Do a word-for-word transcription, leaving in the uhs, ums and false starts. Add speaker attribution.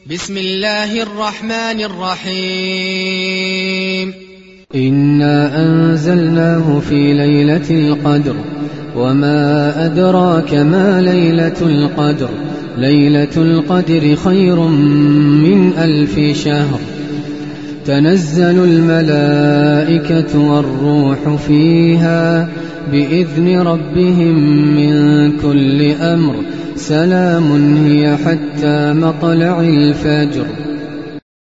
Speaker 1: بسم الله الرحمن الرحيم.
Speaker 2: إنا أنزلناه في ليلة القدر وما أدراك ما ليلة القدر ليلة القدر خير من ألف شهر. تنزل الملائكة والروح فيها بإذن ربهم من كل أمر. سلام هي حتى مطلع الفجر.